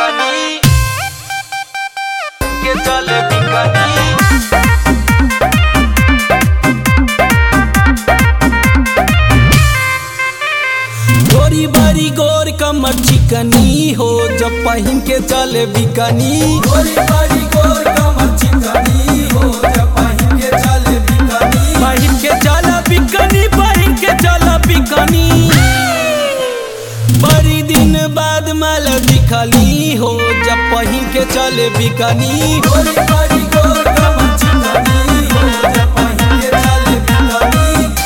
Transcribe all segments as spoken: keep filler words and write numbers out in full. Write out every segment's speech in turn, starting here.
Bikini के चले bikini. गोरी बारी गोर कमर चिकनी हो जब पहिन के चले बिकनी। गोरी बारी गोर कमर चिकनी हो जब पहिन के चले बिकनी। पहिन के चला बिकनी पहिन के चला बिकनी। बड़ी दिन बाद माल दिखली हो जब पहिन के चले बिकनी। गोरी बारी गोर कमर चिकनी हो जब पहिन के चले बिकनी।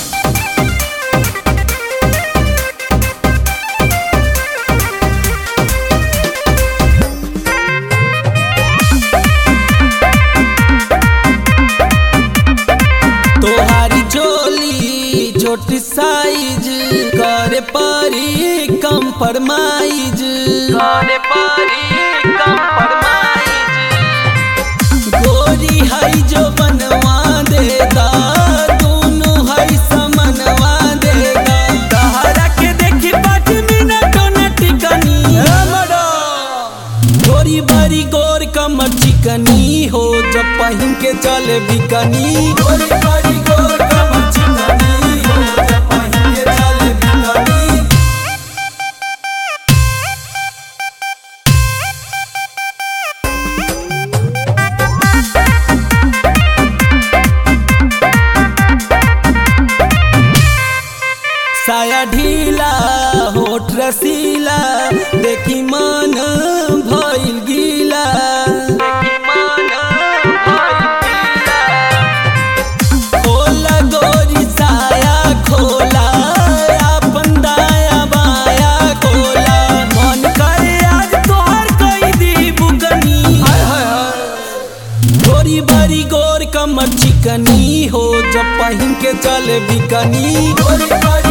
तोहारी चोली छोटी साइज करे परी कंप्रोमाइज। करे परी कंप्रोमाइज। गोरी हई जो बनवा देगा दोनों हई समनवा देगा। तहरा के देखी पाँच मिनट न टिकनी। गोरी बारी गोर कमर चिकनी हो जब पहिन के चले बिकनी। गोरी बारी गोर कमर चिकनी हो जब पहिन के चले बिकनी। साया ढीला होठ रसीला देखी मन भइल गीला। देखी मन भइल गीला। खोला गोरी साया खोला अपन दाया बाया खोला। मन करे आज तोहर कई दी बुकनी। गोरी बारी गोर कमर चिकनी हो जब पहिन के चले बिकनी। गोरी बारी